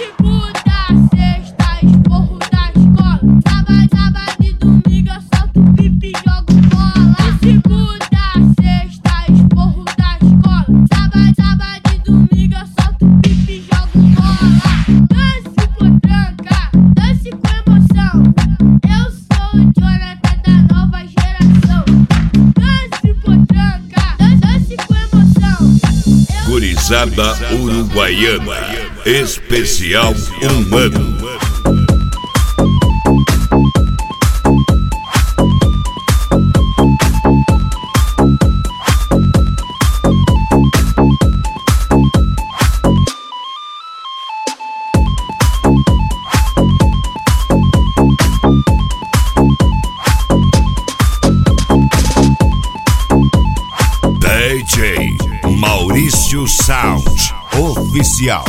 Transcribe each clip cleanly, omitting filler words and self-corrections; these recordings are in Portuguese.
segunda, sexta, esporro da escola. Sábado e domingo eu solto pipa e jogo bola. De segunda, sexta, esporro da escola. Sábado e domingo eu solto pipa e jogo bola. Dance potranca, dance com emoção. Eu sou o Jonathan da nova geração. Dance potranca, dance com emoção. Gurizada uruguaiana, especial humano. DJ Maurício Sound Oficial.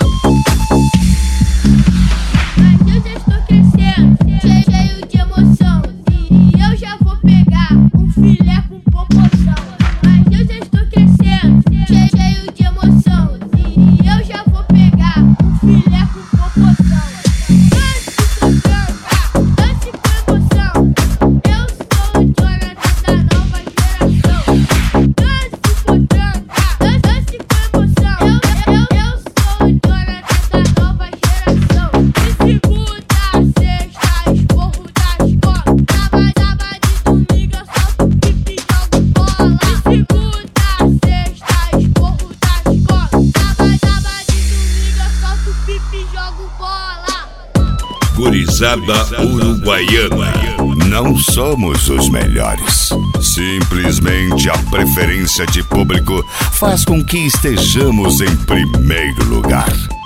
Mas eu já estou crescendo, cheio de emoção. E eu já vou pegar um filé com proporção. Mas eu já estou crescendo, cheio de emoção. E eu já vou pegar um filé com proporção. Dance com tranca, dance com emoção. Eu sou o Jonathan da nova geração. Dance com tranca, dance com emoção. Eu sou o Jonathan da nova geração. De segunda, sexta, esporro da escola. Sábado e domingo eu solto pipa e jogo bola. De segunda, sexta, esporro da escola. Sábado e domingo eu solto pipa e jogo bola. Gurizada uruguaiana, não somos os melhores. Simplesmente a preferência de público faz com que estejamos em primeiro lugar.